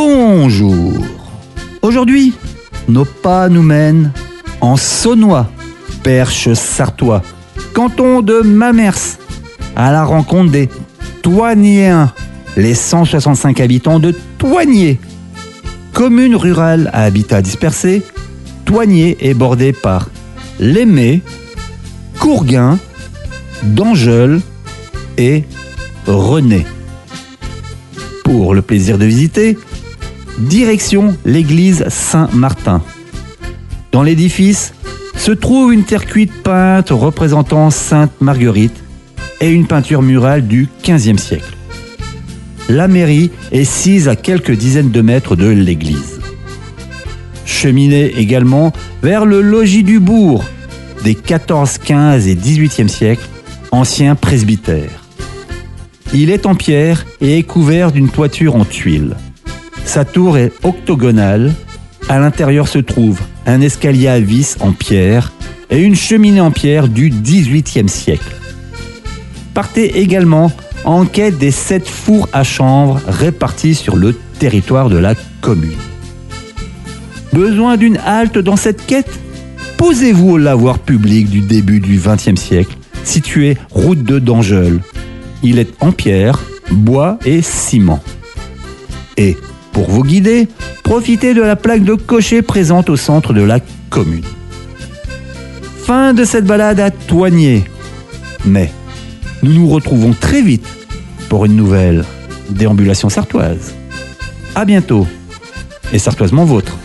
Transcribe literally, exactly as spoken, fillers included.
Bonjour. Aujourd'hui, nos pas nous mènent en Saunois, Perche sartois, canton de Mamers, à la rencontre des Thoignéens, les cent soixante-cinq habitants de Thoigné. Commune rurale à habitat dispersé, Thoigné est bordée par l'Aimé, Courguin, Dangeul et René. Pour le plaisir de visiter, direction l'église Saint-Martin. Dans l'édifice se trouve une terre cuite peinte représentant Sainte Marguerite et une peinture murale du quinzième siècle. La mairie est sise à quelques dizaines de mètres de l'église. Cheminée également vers le logis du bourg des quatorze, quinze et dix-huitième siècles, ancien presbytère. Il est en pierre et est couvert d'une toiture en tuiles. Sa tour est octogonale. À l'intérieur se trouve un escalier à vis en pierre et une cheminée en pierre du dix-huitième siècle. Partez également en quête des sept fours à chanvre répartis sur le territoire de la commune. Besoin d'une halte dans cette quête? Posez-vous au lavoir public du début du vingtième siècle, situé route de Dangeul. Il est en pierre, bois et ciment. Et pour vous guider, profitez de la plaque de cocher présente au centre de la commune. Fin de cette balade à Thoigné. Mais nous nous retrouvons très vite pour une nouvelle déambulation sartoise. À bientôt et sartoisement vôtre.